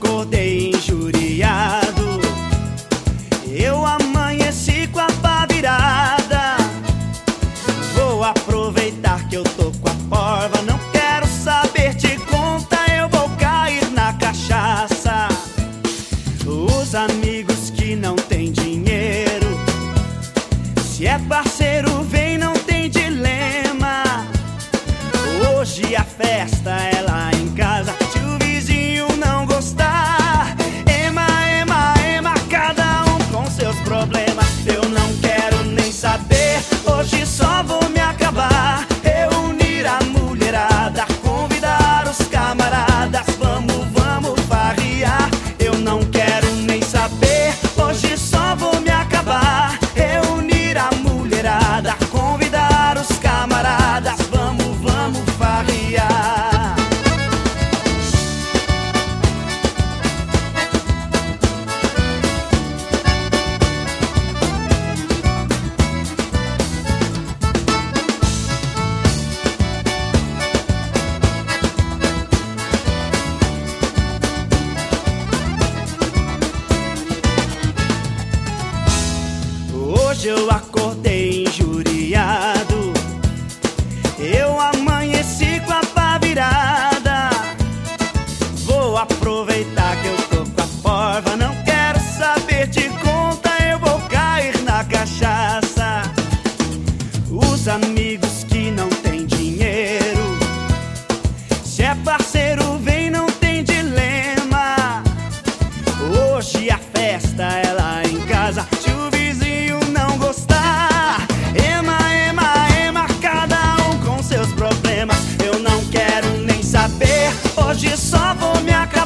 acordei injuriado. Eu amanheci com a pá virada. Vou aproveitar que eu tô com a porva. Não quero saber de conta, eu vou cair na cachaça. Os amigos que não têm dinheiro, se é parceiro vem, não tem dilema. Hoje a festa é lá em casa. Se o vizinho não gostar, ema, ema, ema, cada um com seus problemas. Eu não quero nem saber, hoje só vou me acabar. Reunir a mulherada, convidar os camaradas. Vamos, vamos farrear. Eu não quero nem saber, hoje só vou me acabar. Reunir a mulherada, convidar os camaradas. Vamos, vamos farrear. Hoje eu acordei injuriado. Eu amanheci com a pá virada. Vou aproveitar que eu tô com a porva. Não quero saber de conta, eu vou cair na cachaça. Os amigos que não têm dinheiro, se é parceiro vem, não tem dilema. Hoje a festa é lá em casa. Se o vizinho não gostar, ema, ema, ema, cada um com seus problemas. Eu não quero nem saber, hoje só vou me acabar.